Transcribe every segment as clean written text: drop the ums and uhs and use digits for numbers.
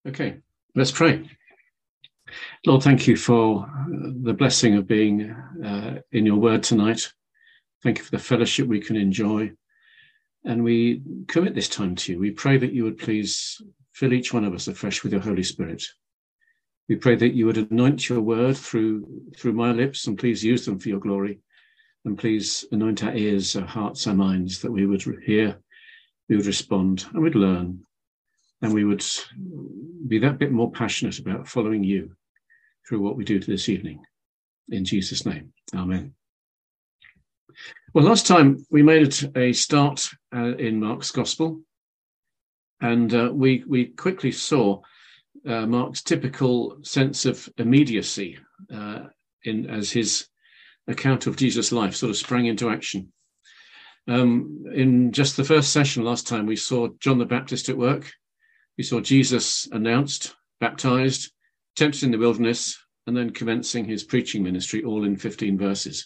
Okay, let's pray. Lord, thank you for the blessing of being in your word tonight. Thank you for the fellowship we can enjoy. And we commit this time to you. We pray that you would please fill each one of us afresh with your Holy Spirit. We pray that you would anoint your word through my lips, and please use them for your glory. And please anoint our ears, our hearts, our minds, that we would hear, we would respond, and we'd learn. And we would be that bit more passionate about following you through what we do this evening. In Jesus' name, amen. Well, last time we made a start in Mark's Gospel, and we quickly saw Mark's typical sense of immediacy as his account of Jesus' life sort of sprang into action. In just the first session last time, we saw John the Baptist at work. We saw Jesus announced, baptized, tempted in the wilderness, and then commencing his preaching ministry, all in 15 verses.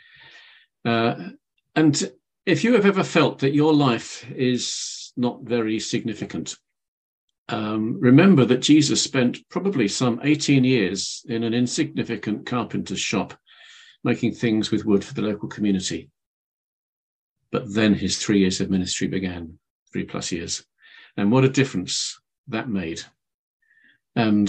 And if you have ever felt that your life is not very significant, remember that Jesus spent probably some 18 years in an insignificant carpenter's shop, making things with wood for the local community. But then his 3 years of ministry began, 3+ years. And what a difference that made. And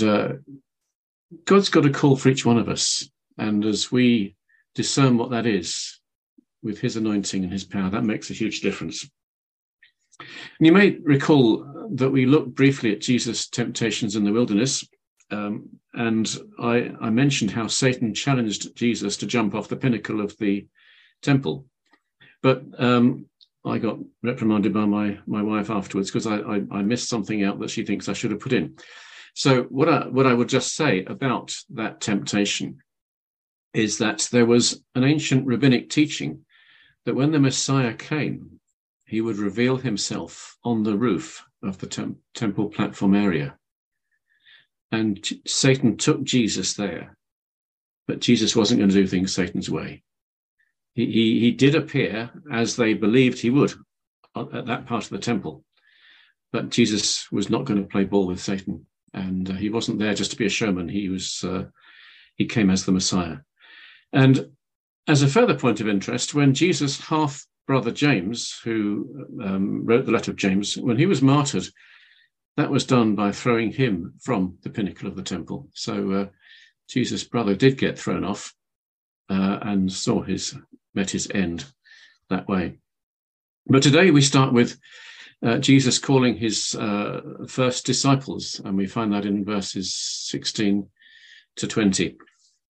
God's got a call for each one of us. And as we discern what that is, with his anointing and his power, that makes a huge difference. And you may recall that we looked briefly at Jesus' temptations in the wilderness. And I mentioned how Satan challenged Jesus to jump off the pinnacle of the temple. But I got reprimanded by my wife afterwards because I missed something out that she thinks I should have put in. So what I would just say about that temptation is that there was an ancient rabbinic teaching that when the Messiah came, he would reveal himself on the roof of the temple platform area. And Satan took Jesus there, but Jesus wasn't going to do things Satan's way. He did appear as they believed he would at that part of the temple. But Jesus was not going to play ball with Satan. And he wasn't there just to be a showman. He came as the Messiah. And as a further point of interest, when Jesus' half-brother James, who wrote the letter of James, when he was martyred, that was done by throwing him from the pinnacle of the temple. So Jesus' brother did get thrown off and met his end that way. But today we start with Jesus calling his first disciples, and we find that in verses 16 to 20.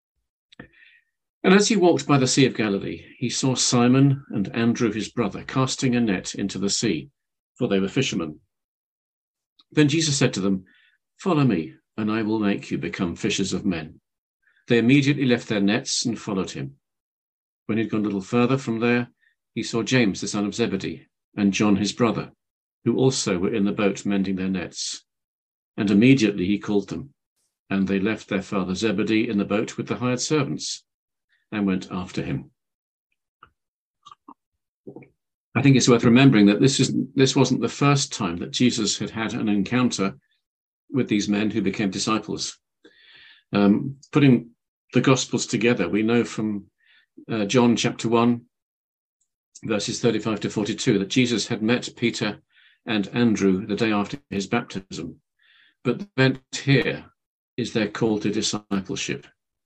And as he walked by the Sea of Galilee, he saw Simon and Andrew his brother casting a net into the sea, for they were fishermen. Then Jesus said to them, "Follow me, and I will make you become fishers of men." They immediately left their nets and followed him. When he'd gone a little further from there, he saw James, the son of Zebedee, and John, his brother, who also were in the boat mending their nets. And immediately he called them, and they left their father Zebedee in the boat with the hired servants and went after him. I think it's worth remembering that this wasn't the first time that Jesus had had an encounter with these men who became disciples. Putting the Gospels together, we know from John chapter 1, verses 35 to 42, that Jesus had met Peter and Andrew the day after his baptism. But the event here is their call to discipleship.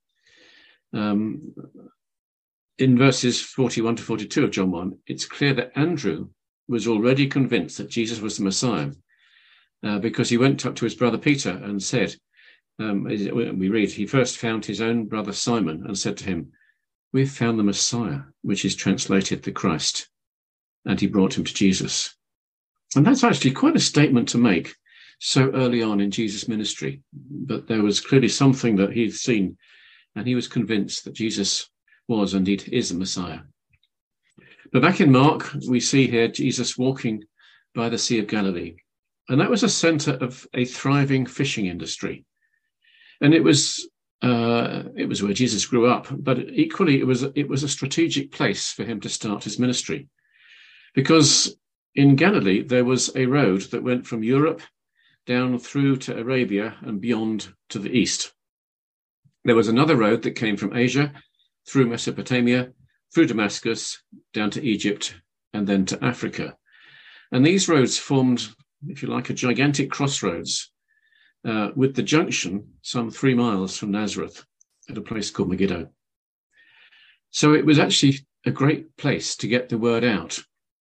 In verses 41 to 42 of John 1, it's clear that Andrew was already convinced that Jesus was the Messiah because he went up to his brother Peter and said, we read, he first found his own brother Simon and said to him, "We've found the Messiah," which is translated the Christ. And he brought him to Jesus. And that's actually quite a statement to make so early on in Jesus' ministry. But there was clearly something that he'd seen, and he was convinced that Jesus was indeed is the Messiah. But back in Mark, we see here Jesus walking by the Sea of Galilee. And that was a center of a thriving fishing industry. And it was where Jesus grew up, but equally it was a strategic place for him to start his ministry, because in Galilee there was a road that went from Europe down through to Arabia and beyond to the east. There was another road that came from Asia, through Mesopotamia, through Damascus, down to Egypt, and then to Africa. And these roads formed, if you like, a gigantic crossroads with the junction some 3 miles from Nazareth at a place called Megiddo. So it was actually a great place to get the word out.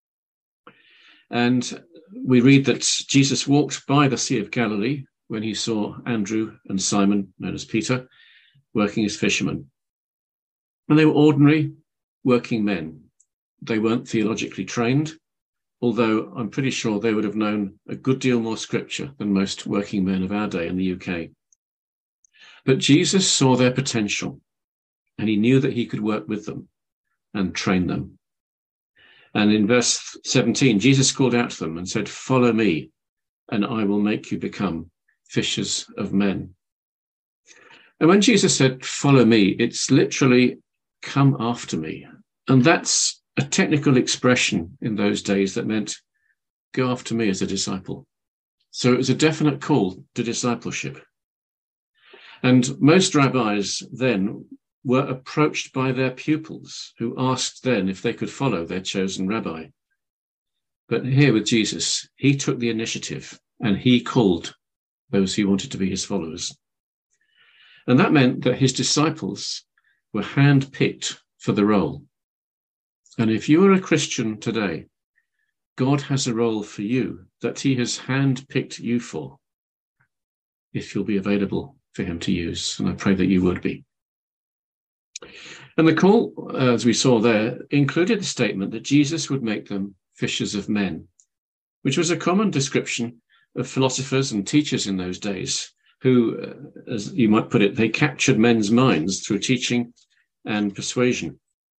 And we read that Jesus walked by the Sea of Galilee when he saw Andrew and Simon, known as Peter, working as fishermen. And they were ordinary working men. They weren't theologically trained, although I'm pretty sure they would have known a good deal more scripture than most working men of our day in the UK. But Jesus saw their potential, and he knew that he could work with them and train them. And in verse 17, Jesus called out to them and said, "Follow me, and I will make you become fishers of men." And when Jesus said, "Follow me," it's literally "come after me." And that's a technical expression in those days that meant go after me as a disciple. So it was a definite call to discipleship. And most rabbis then were approached by their pupils, who asked then if they could follow their chosen rabbi. But here with Jesus, he took the initiative and he called those who wanted to be his followers. And that meant that his disciples were handpicked for the role. And if you are a Christian today, God has a role for you that he has handpicked you for, if you'll be available for him to use. And I pray that you would be. And the call, as we saw there, included the statement that Jesus would make them fishers of men, which was a common description of philosophers and teachers in those days who, as you might put it, they captured men's minds through teaching and persuasion.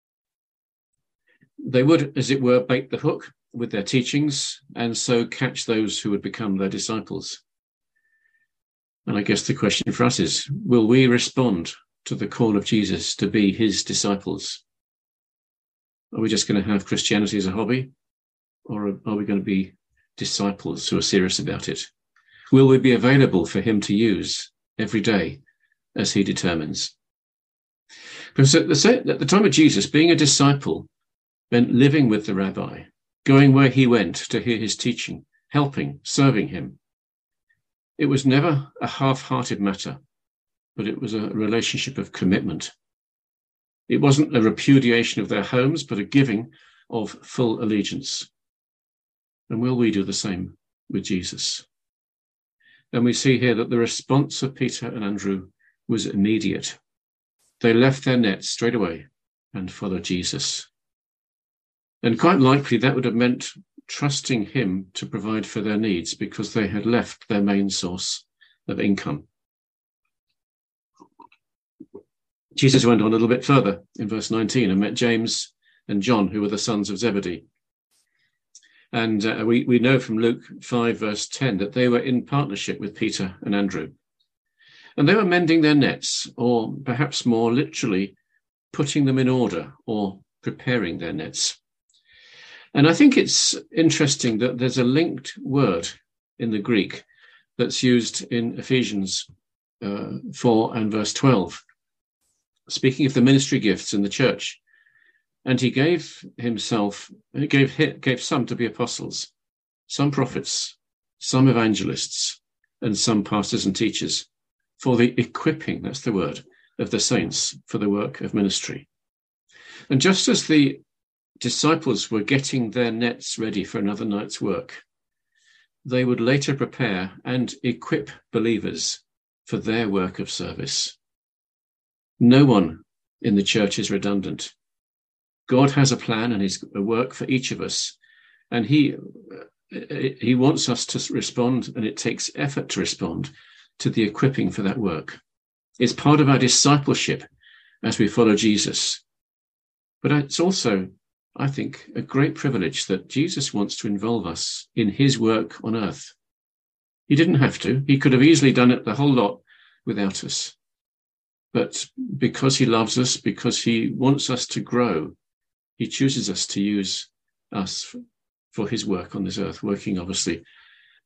They would, as it were, bait the hook with their teachings and so catch those who would become their disciples. And I guess the question for us is, will we respond to the call of Jesus to be his disciples? Are we just going to have Christianity as a hobby? Or are we going to be disciples who are serious about it? Will we be available for him to use every day as he determines? Because at the time of Jesus, being a disciple meant living with the rabbi, going where he went to hear his teaching, helping, serving him. It was never a half-hearted matter, but it was a relationship of commitment. It wasn't a repudiation of their homes, but a giving of full allegiance. And will we do the same with Jesus? And we see here that the response of Peter and Andrew was immediate. They left their nets straight away and followed Jesus. And quite likely that would have meant trusting him to provide for their needs because they had left their main source of income. Jesus went on a little bit further in verse 19 and met James and John, who were the sons of Zebedee. And we know from Luke 5, verse 10, that they were in partnership with Peter and Andrew. And they were mending their nets, or perhaps more literally, putting them in order or preparing their nets. And I think it's interesting that there's a linked word in the Greek that's used in Ephesians 4 and verse 12, speaking of the ministry gifts in the church. And he gave some to be apostles, some prophets, some evangelists, and some pastors and teachers for the equipping, that's the word, of the saints for the work of ministry. And just as the disciples were getting their nets ready for another night's work, they would later prepare and equip believers for their work of service. No one in the church is redundant. God has a plan and a work for each of us, and he wants us to respond, and it takes effort to respond to the equipping for that work. It's part of our discipleship as we follow Jesus. But it's also, I think, a great privilege that Jesus wants to involve us in his work on earth. He didn't have to. He could have easily done it the whole lot without us. But because he loves us, because he wants us to grow, he chooses us to use us for his work on this earth, working obviously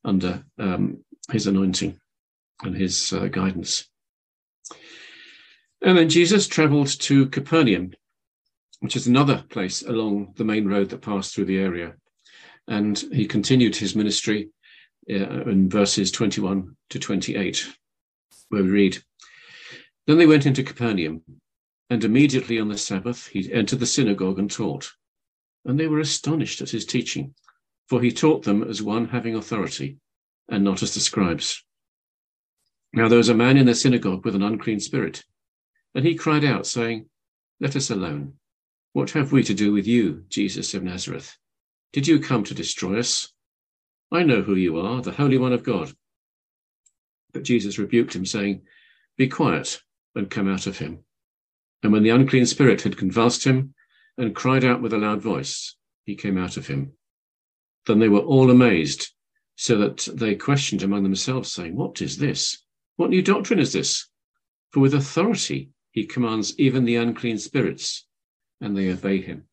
under his anointing and his guidance. And then Jesus travelled to Capernaum, which is another place along the main road that passed through the area. And he continued his ministry in verses 21 to 28, where we read, "Then they went into Capernaum, and immediately on the Sabbath he entered the synagogue and taught. And they were astonished at his teaching, for he taught them as one having authority, and not as the scribes. Now there was a man in the synagogue with an unclean spirit, and he cried out, saying, 'Let us alone. What have we to do with you, Jesus of Nazareth? Did you come to destroy us? I know who you are, the Holy One of God.' But Jesus rebuked him, saying, 'Be quiet, and come out of him.' And when the unclean spirit had convulsed him and cried out with a loud voice, he came out of him. Then they were all amazed, so that they questioned among themselves, saying, 'What is this? What new doctrine is this? For with authority he commands even the unclean spirits, and they obey him.'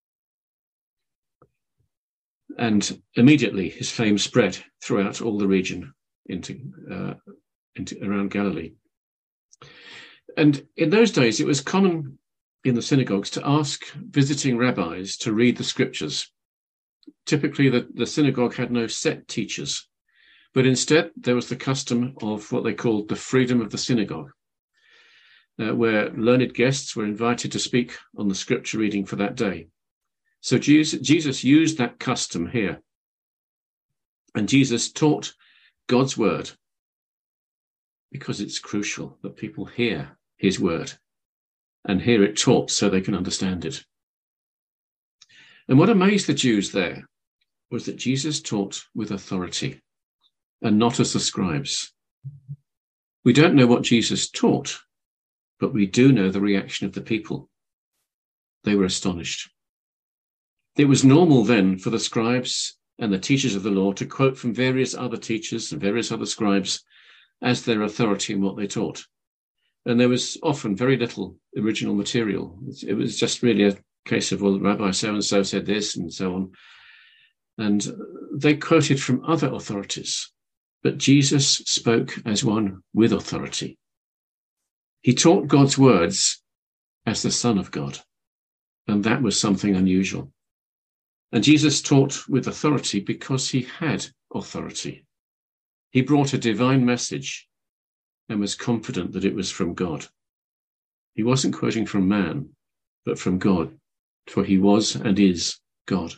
And immediately his fame spread throughout all the region into around Galilee. And in those days, it was common in the synagogues to ask visiting rabbis to read the scriptures. Typically, the synagogue had no set teachers, but instead there was the custom of what they called the freedom of the synagogue, where learned guests were invited to speak on the scripture reading for that day. So Jesus used that custom here. And Jesus taught God's word because it's crucial that people hear his word and hear it taught so they can understand it. And what amazed the Jews there was that Jesus taught with authority and not as the scribes. We don't know what Jesus taught, but we do know the reaction of the people. They were astonished. It was normal then for the scribes and the teachers of the law to quote from various other teachers and various other scribes as their authority in what they taught. And there was often very little original material. It was just really a case of, well, Rabbi so-and-so said this and so on. And they quoted from other authorities. But Jesus spoke as one with authority. He taught God's words as the Son of God. And that was something unusual. And Jesus taught with authority because he had authority. He brought a divine message and was confident that it was from God. He wasn't quoting from man, but from God, for he was and is God.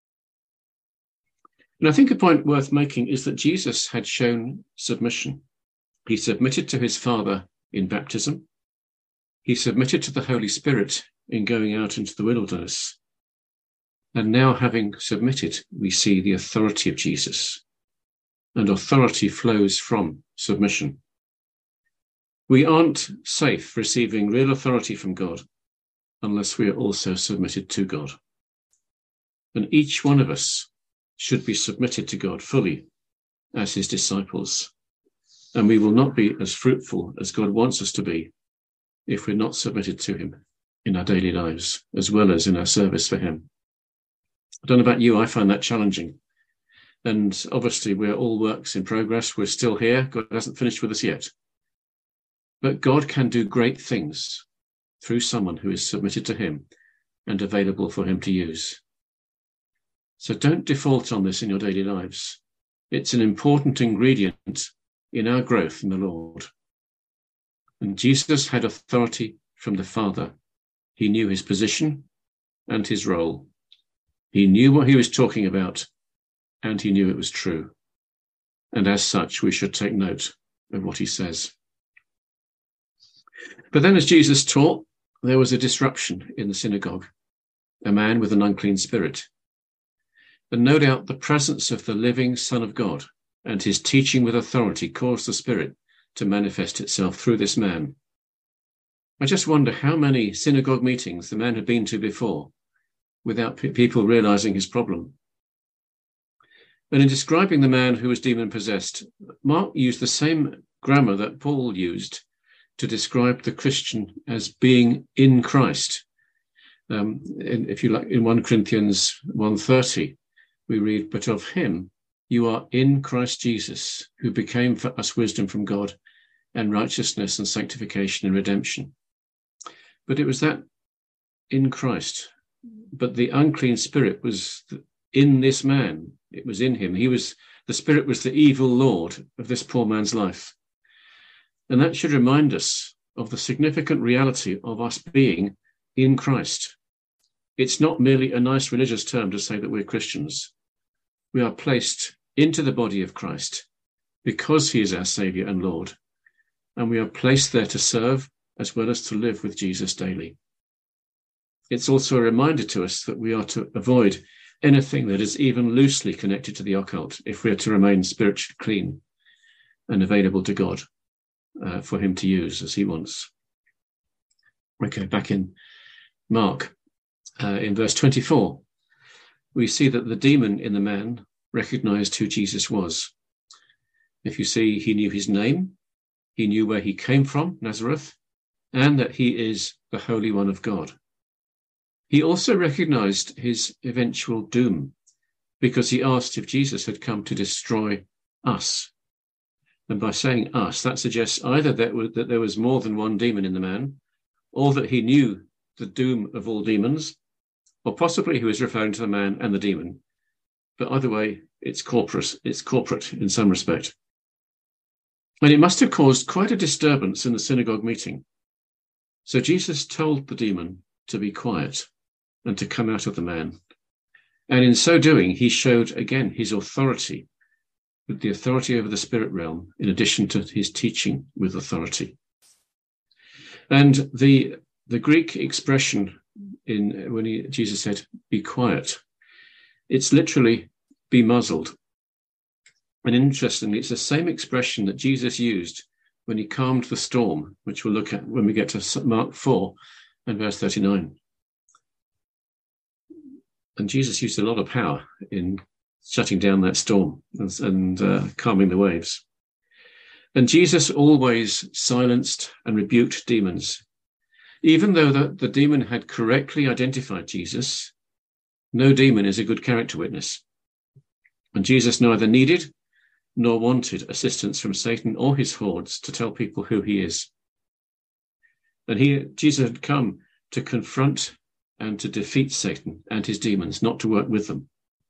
And I think a point worth making is that Jesus had shown submission. He submitted to his Father in baptism. He submitted to the Holy Spirit in going out into the wilderness. And now, having submitted, we see the authority of Jesus. And authority flows from submission. We aren't safe receiving real authority from God unless we are also submitted to God. And each one of us should be submitted to God fully as his disciples. And we will not be as fruitful as God wants us to be if we're not submitted to him in our daily lives, as well as in our service for him. I don't know about you, I find that challenging. And obviously we're all works in progress. We're still here. God hasn't finished with us yet. But God can do great things through someone who is submitted to him and available for him to use. So don't default on this in your daily lives. It's an important ingredient in our growth in the Lord. And Jesus had authority from the Father. He knew his position and his role. He knew what he was talking about, and he knew it was true. And as such, we should take note of what he says. But then as Jesus taught, there was a disruption in the synagogue, a man with an unclean spirit. And no doubt the presence of the living Son of God and his teaching with authority caused the spirit to manifest itself through this man. I just wonder how many synagogue meetings the man had been to before without people realizing his problem. And in describing the man who was demon-possessed, Mark used the same grammar that Paul used to describe the Christian as being in Christ. If you like, in 1 Corinthians 1:30, we read, "But of him You are in Christ Jesus, who became for us wisdom from God and righteousness and sanctification and redemption. But it was that in Christ. But the unclean spirit was in this man. It was in him. The spirit was the evil lord of this poor man's life. And that should remind us of the significant reality of us being in Christ. It's not merely a nice religious term to say that we're Christians. We are placed into the body of Christ because he is our Saviour and Lord. And we are placed there to serve as well as to live with Jesus daily. It's also a reminder to us that we are to avoid anything that is even loosely connected to the occult if we are to remain spiritually clean and available to God for him to use as he wants. Okay, back in Mark, in verse 24, we see that the demon in the man recognized who Jesus was. If you see, he knew his name, he knew where he came from, Nazareth, and that he is the Holy One of God. He also recognized his eventual doom because he asked if Jesus had come to destroy us. And by saying us, that suggests either that there was more than one demon in the man, or that he knew the doom of all demons, or possibly he was referring to the man and the demon. But either way, it's corporate in some respect. And it must have caused quite a disturbance in the synagogue meeting. So Jesus told the demon to be quiet and to come out of the man. And in so doing, he showed again his authority, with the authority over the spirit realm, in addition to his teaching with authority. And the Greek expression when Jesus said, be quiet, it's literally be muzzled. And interestingly, it's the same expression that Jesus used when he calmed the storm, which we'll look at when we get to Mark 4 and verse 39. And Jesus used a lot of power in shutting down that storm and calming the waves. And Jesus always silenced and rebuked demons. Even though the demon had correctly identified Jesus, no demon is a good character witness. And Jesus neither needed nor wanted assistance from Satan or his hordes to tell people who he is. And Jesus had come to confront and to defeat Satan and his demons, not to work with them.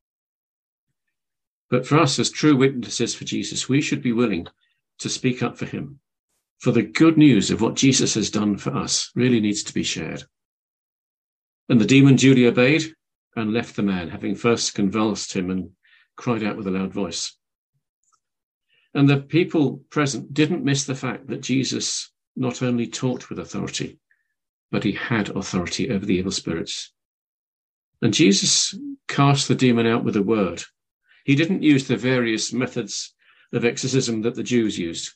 But for us, as true witnesses for Jesus, we should be willing to speak up for him. For the good news of what Jesus has done for us really needs to be shared. And the demon duly obeyed and left the man, having first convulsed him and cried out with a loud voice. And the people present didn't miss the fact that Jesus not only taught with authority, but he had authority over the evil spirits. And Jesus cast the demon out with a word. He didn't use the various methods of exorcism that the Jews used.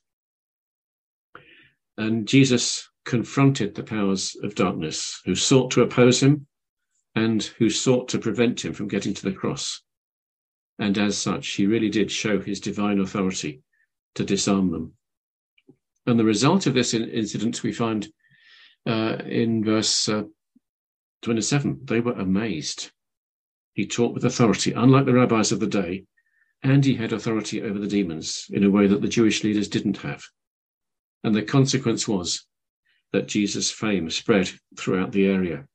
And Jesus confronted the powers of darkness who sought to oppose him and who sought to prevent him from getting to the cross. And as such, he really did show his divine authority to disarm them. And the result of this incident we find in verse 27. They were amazed. He taught with authority, unlike the rabbis of the day, and he had authority over the demons in a way that the Jewish leaders didn't have. And the consequence was that Jesus' fame spread throughout the area.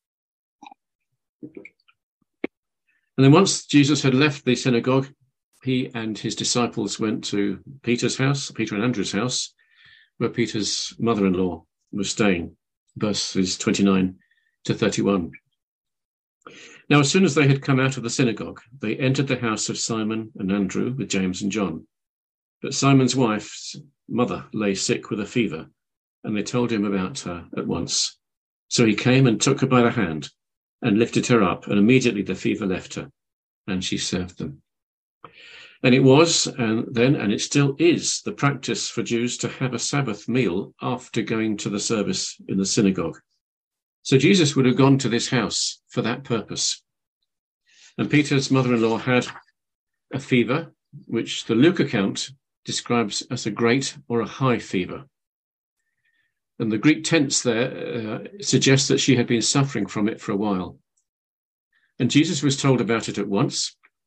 And then once Jesus had left the synagogue, he and his disciples went to Peter and Andrew's house, where Peter's mother-in-law was staying, verses 29 to 31. Now, as soon as they had come out of the synagogue, they entered the house of Simon and Andrew with James and John. But Simon's wife's mother lay sick with a fever, and they told him about her at once. So he came and took her by the hand and lifted her up, and immediately the fever left her, and she served them. And it was, and it still is, the practice for Jews to have a Sabbath meal after going to the service in the synagogue. So Jesus would have gone to this house for that purpose. And Peter's mother-in-law had a fever, which the Luke account describes as a great or a high fever. And the Greek tense there suggests that she had been suffering from it for a while. And Jesus was told about it at once.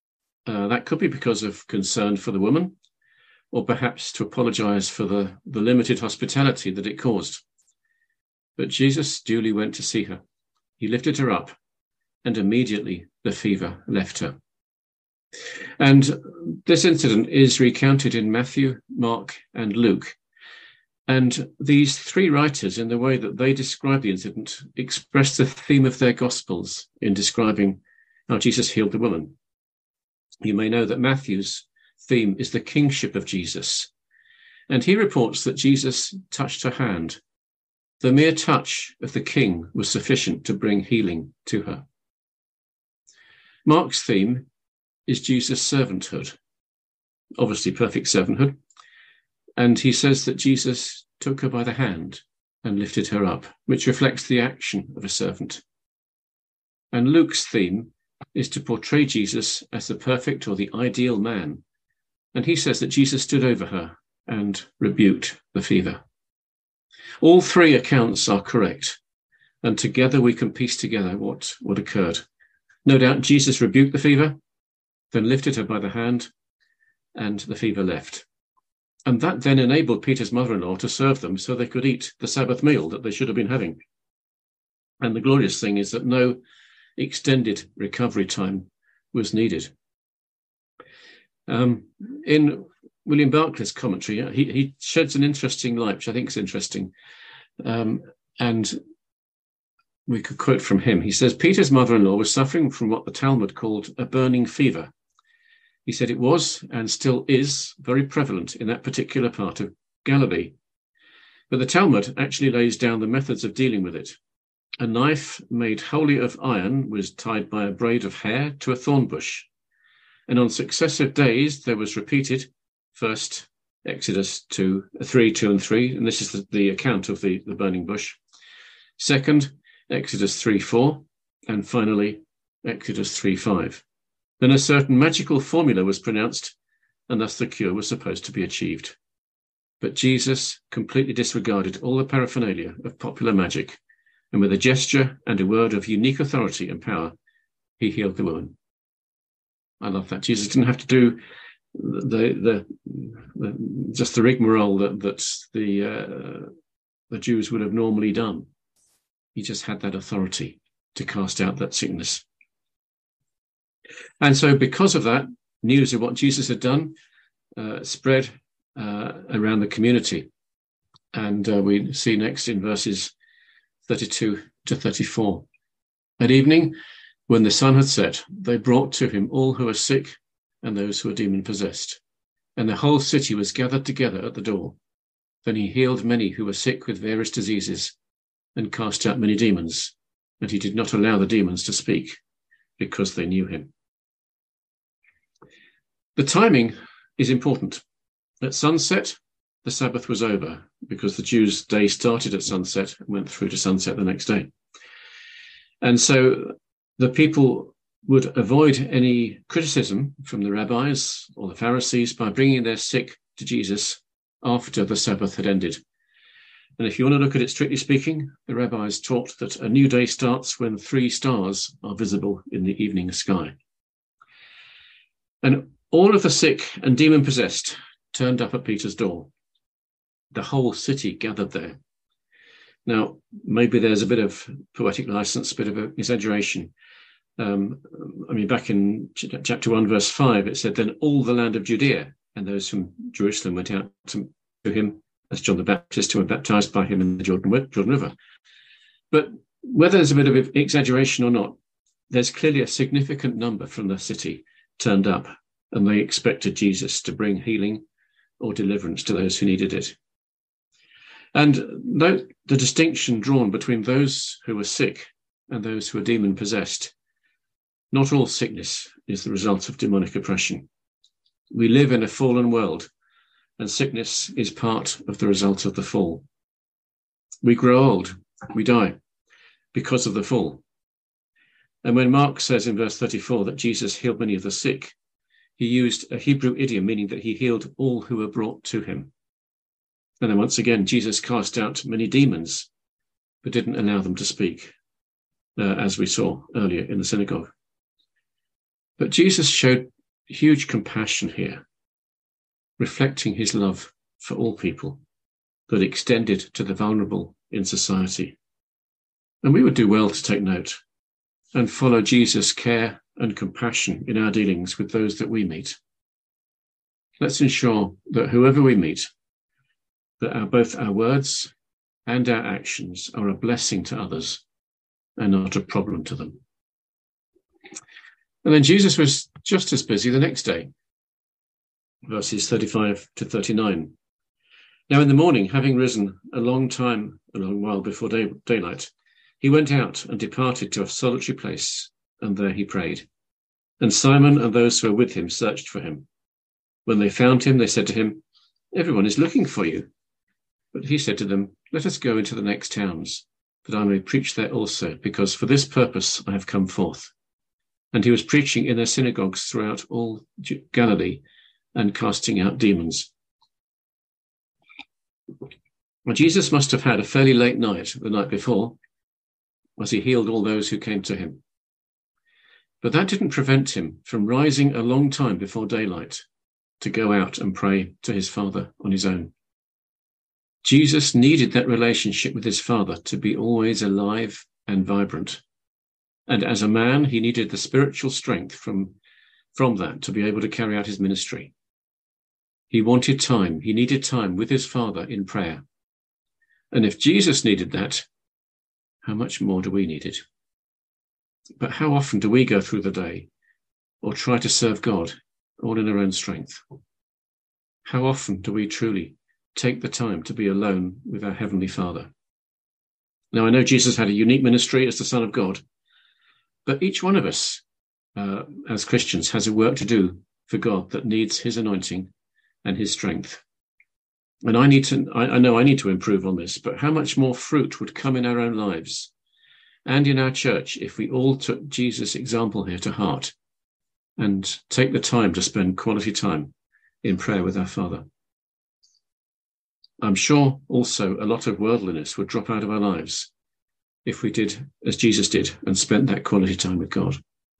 That could be because of concern for the woman, or perhaps to apologize for the limited hospitality that it caused. But Jesus duly went to see her. He lifted her up, and immediately the fever left her. And this incident is recounted in Matthew, Mark, and Luke. And these three writers, in the way that they describe the incident, express the theme of their Gospels in describing how Jesus healed the woman. You may know that Matthew's theme is the kingship of Jesus. And he reports that Jesus touched her hand. The mere touch of the king was sufficient to bring healing to her. Mark's theme is Jesus' servanthood, obviously perfect servanthood. And he says that Jesus took her by the hand and lifted her up, which reflects the action of a servant. And Luke's theme is to portray Jesus as the perfect or the ideal man. And he says that Jesus stood over her and rebuked the fever. All three accounts are correct, and together we can piece together what occurred. No doubt Jesus rebuked the fever, then lifted her by the hand, and the fever left. And that then enabled Peter's mother-in-law to serve them so they could eat the Sabbath meal that they should have been having. And the glorious thing is that no extended recovery time was needed. In William Barclay's commentary, he sheds an interesting light, which I think is interesting. And we could quote from him. He says, Peter's mother-in-law was suffering from what the Talmud called a burning fever. He said it was, and still is, very prevalent in that particular part of Galilee. But the Talmud actually lays down the methods of dealing with it. A knife made wholly of iron was tied by a braid of hair to a thorn bush. And on successive days, there was repeated, first Exodus 3, 2 and 3, and this is the account of the burning bush. Second, Exodus 3, 4, and finally, Exodus 3, 5. Then a certain magical formula was pronounced, and thus the cure was supposed to be achieved. But Jesus completely disregarded all the paraphernalia of popular magic, and with a gesture and a word of unique authority and power, he healed the woman. I love that. Jesus didn't have to do just the rigmarole that the Jews would have normally done. He just had that authority to cast out that sickness. And so because of that, news of what Jesus had done spread around the community. And we see next in verses 32 to 34. At evening, when the sun had set, they brought to him all who were sick and those who were demon-possessed. And the whole city was gathered together at the door. Then he healed many who were sick with various diseases and cast out many demons. And he did not allow the demons to speak because they knew him. The timing is important. At sunset, the Sabbath was over because the Jews' day started at sunset and went through to sunset the next day. And so the people would avoid any criticism from the rabbis or the Pharisees by bringing their sick to Jesus after the Sabbath had ended. And if you want to look at it strictly speaking, the rabbis taught that a new day starts when 3 stars are visible in the evening sky. And all of the sick and demon-possessed turned up at Peter's door. The whole city gathered there. Now, maybe there's a bit of poetic license, a bit of an exaggeration. Back in chapter 1, verse 5, it said, then all the land of Judea and those from Jerusalem went out to him as John the Baptist, who were baptized by him in the Jordan River. But whether there's a bit of exaggeration or not, there's clearly a significant number from the city turned up, and they expected Jesus to bring healing or deliverance to those who needed it. And note the distinction drawn between those who were sick and those who were demon-possessed. Not all sickness is the result of demonic oppression. We live in a fallen world, and sickness is part of the result of the fall. We grow old, we die because of the fall. And when Mark says in verse 34 that Jesus healed many of the sick, he used a Hebrew idiom meaning that he healed all who were brought to him. And then once again, Jesus cast out many demons, but didn't allow them to speak, as we saw earlier in the synagogue. But Jesus showed huge compassion here, reflecting his love for all people that extended to the vulnerable in society. And we would do well to take note and follow Jesus' care and compassion in our dealings with those that we meet. Let's ensure that whoever we meet, that both our words and our actions are a blessing to others and not a problem to them. And then Jesus was just as busy the next day, verses 35 to 39. Now in the morning, having risen a long while before daylight, he went out and departed to a solitary place, and there he prayed. And Simon and those who were with him searched for him. When they found him, they said to him, "Everyone is looking for you." But he said to them, "Let us go into the next towns, that I may preach there also, because for this purpose I have come forth." And he was preaching in their synagogues throughout all Galilee and casting out demons. Well, Jesus must have had a fairly late night the night before, as he healed all those who came to him. But that didn't prevent him from rising a long time before daylight to go out and pray to his Father on his own. Jesus needed that relationship with his Father to be always alive and vibrant. And as a man, he needed the spiritual strength from that to be able to carry out his ministry. He wanted time. He needed time with his Father in prayer. And if Jesus needed that, how much more do we need it? But how often do we go through the day or try to serve God all in our own strength? How often do we truly take the time to be alone with our Heavenly Father? Now, I know Jesus had a unique ministry as the Son of God, but each one of us, as Christians, has a work to do for God that needs his anointing and his strength. And I know I need to improve on this, but how much more fruit would come in our own lives and in our church if we all took Jesus' example here to heart and take the time to spend quality time in prayer with our Father. I'm sure also a lot of worldliness would drop out of our lives if we did as Jesus did and spent that quality time with God.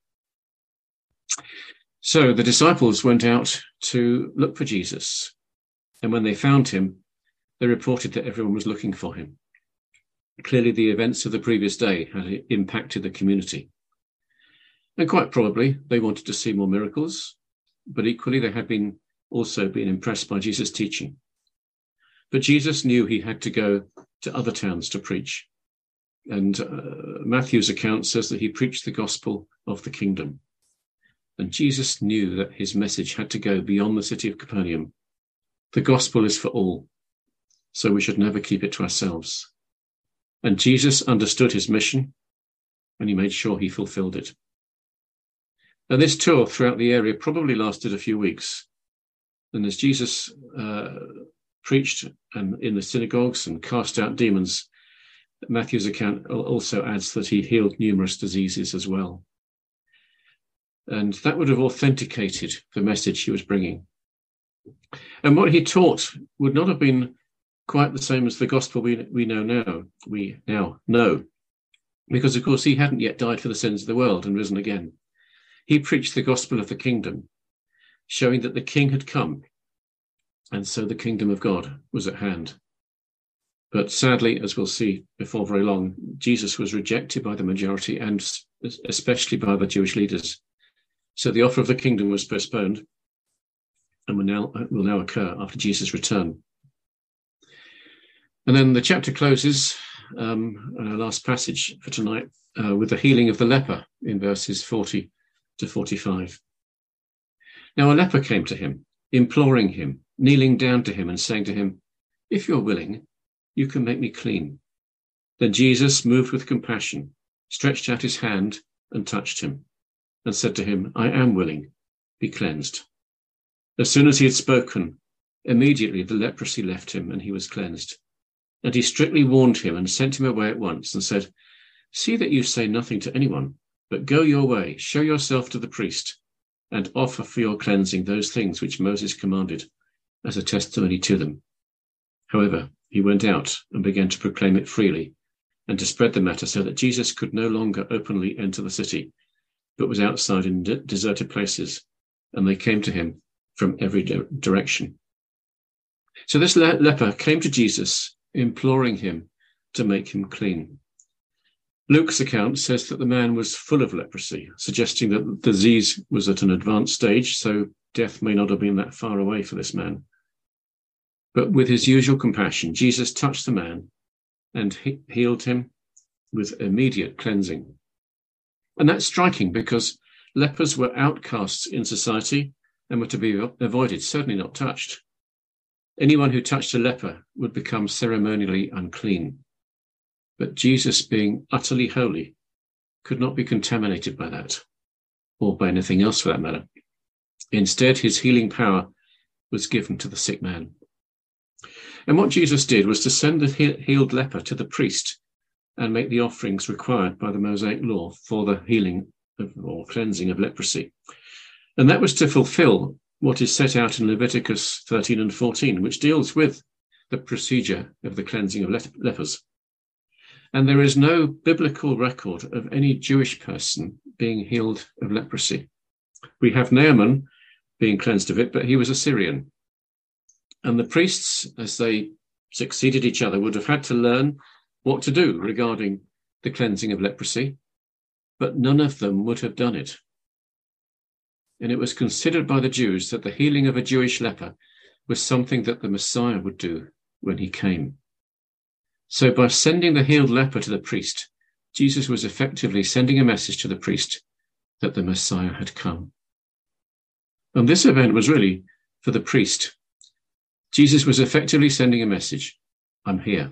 So the disciples went out to look for Jesus, and when they found him, they reported that everyone was looking for him. Clearly, the events of the previous day had impacted the community. And quite probably, they wanted to see more miracles, but equally, they had also been impressed by Jesus' teaching. But Jesus knew he had to go to other towns to preach. And Matthew's account says that he preached the gospel of the kingdom. And Jesus knew that his message had to go beyond the city of Capernaum. The gospel is for all, so we should never keep it to ourselves. And Jesus understood his mission, and he made sure he fulfilled it. Now, this tour throughout the area probably lasted a few weeks. And as Jesus preached in the synagogues and cast out demons, Matthew's account also adds that he healed numerous diseases as well. And that would have authenticated the message he was bringing. And what he taught would not have been quite the same as the gospel we now know, because of course he hadn't yet died for the sins of the world and risen again. He preached the gospel of the kingdom, showing that the king had come, and so the kingdom of God was at hand. But sadly, as we'll see before very long, Jesus was rejected by the majority and especially by the Jewish leaders. So the offer of the kingdom was postponed and will now occur after Jesus' return. And then the chapter closes, our last passage for tonight, with the healing of the leper in verses 40 to 45. Now a leper came to him, imploring him, kneeling down to him and saying to him, "If you're willing, you can make me clean." Then Jesus, moved with compassion, stretched out his hand and touched him and said to him, "I am willing, be cleansed." As soon as he had spoken, immediately the leprosy left him and he was cleansed. And he strictly warned him and sent him away at once and said, "See that you say nothing to anyone, but go your way, show yourself to the priest, and offer for your cleansing those things which Moses commanded as a testimony to them." However, he went out and began to proclaim it freely and to spread the matter so that Jesus could no longer openly enter the city, but was outside in deserted places and they came to him from every direction. So this leper came to Jesus, imploring him to make him clean. Luke's account says that the man was full of leprosy, suggesting that the disease was at an advanced stage, so death may not have been that far away for this man. But with his usual compassion, Jesus touched the man and healed him with immediate cleansing. And that's striking because lepers were outcasts in society and were to be avoided, certainly not touched. Anyone who touched a leper would become ceremonially unclean. But Jesus, being utterly holy, could not be contaminated by that, or by anything else for that matter. Instead, his healing power was given to the sick man. And what Jesus did was to send the healed leper to the priest and make the offerings required by the Mosaic law for the healing or cleansing of leprosy. And that was to fulfill what is set out in Leviticus 13 and 14, which deals with the procedure of the cleansing of lepers. And there is no biblical record of any Jewish person being healed of leprosy. We have Naaman being cleansed of it, but he was a Syrian. And the priests, as they succeeded each other, would have had to learn what to do regarding the cleansing of leprosy, but none of them would have done it. And it was considered by the Jews that the healing of a Jewish leper was something that the Messiah would do when he came. So by sending the healed leper to the priest, Jesus was effectively sending a message to the priest that the Messiah had come. And this event was really for the priest. Jesus was effectively sending a message, I'm here.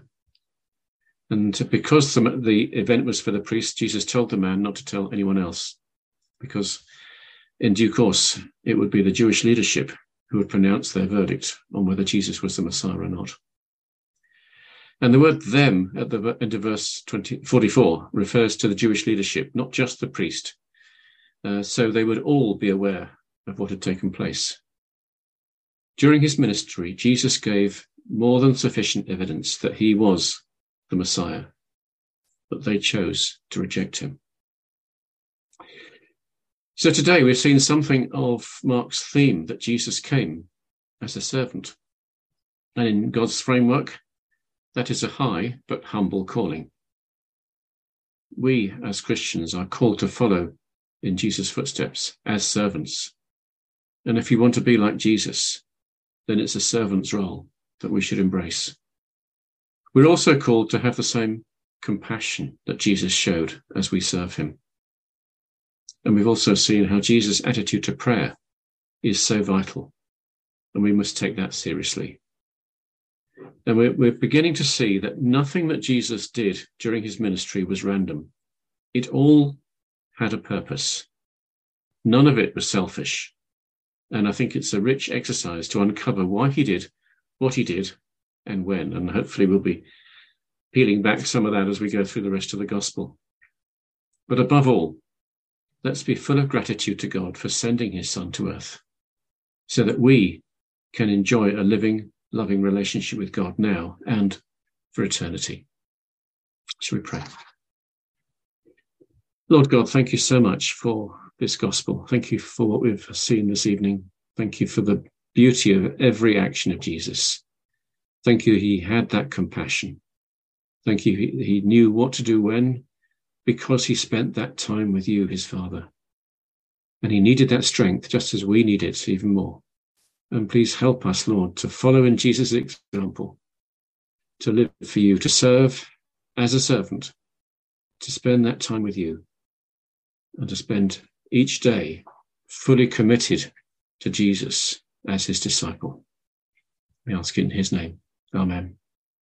And because the event was for the priest, Jesus told the man not to tell anyone else, because in due course, it would be the Jewish leadership who would pronounce their verdict on whether Jesus was the Messiah or not. And the word them at the end of verse 44 refers to the Jewish leadership, not just the priest. So they would all be aware of what had taken place. During his ministry, Jesus gave more than sufficient evidence that he was the Messiah, but they chose to reject him. So today we've seen something of Mark's theme that Jesus came as a servant. And in God's framework, that is a high but humble calling. We as Christians are called to follow in Jesus' footsteps as servants. And if you want to be like Jesus, then it's a servant's role that we should embrace. We're also called to have the same compassion that Jesus showed as we serve him. And we've also seen how Jesus' attitude to prayer is so vital, and we must take that seriously. And we're beginning to see that nothing that Jesus did during his ministry was random. It all had a purpose. None of it was selfish. And I think it's a rich exercise to uncover why he did what he did and when. And hopefully we'll be peeling back some of that as we go through the rest of the gospel. But above all, let's be full of gratitude to God for sending his Son to earth so that we can enjoy a living, loving relationship with God now and for eternity. Shall we pray? Lord God, thank you so much for this gospel. Thank you for what we've seen this evening. Thank you for the beauty of every action of Jesus. Thank you, he had that compassion. Thank you, he knew what to do when, because he spent that time with you, his Father. And he needed that strength just as we need it even more. And please help us, Lord, to follow in Jesus' example, to live for you, to serve as a servant, to spend that time with you, and to spend each day fully committed to Jesus as his disciple. We ask in his name. Amen.